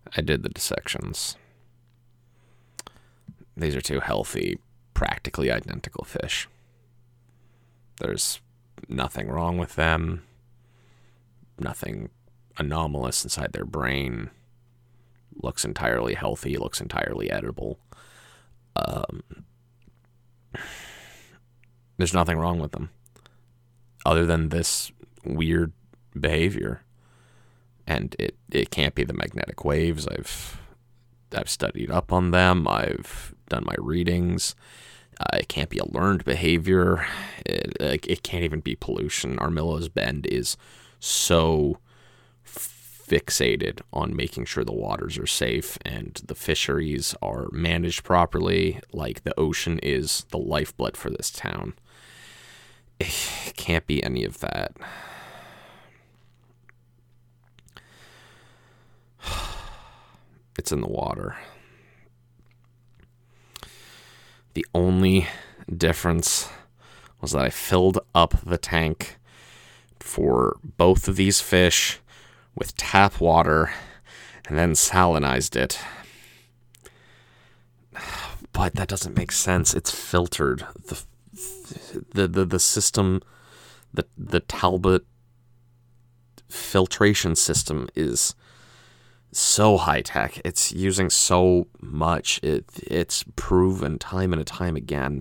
I did the dissections. These are two healthy, practically identical fish. There's nothing wrong with them, nothing anomalous inside their brain. Looks entirely healthy, looks entirely edible. There's nothing wrong with them other than this weird behavior. And it can't be the magnetic waves. I've studied up on them. I've done my readings. It can't be a learned behavior. It can't even be pollution. Armillo's Bend is so fixated on making sure the waters are safe and the fisheries are managed properly. Like, the ocean is the lifeblood for this town. It can't be any of that. It's in the water. The only difference was that I filled up the tank for both of these fish with tap water and then salinized it. But that doesn't make sense. It's filtered. The system, the Talbot filtration system is so high tech. It's using so much. It's proven time and time again.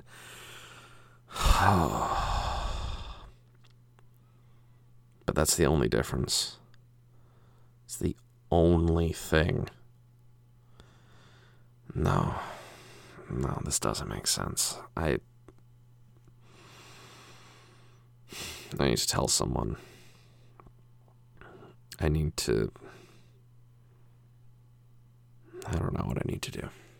But that's the only difference. It's the only thing. No, this doesn't make sense. I need to tell someone. I don't know what I need to do.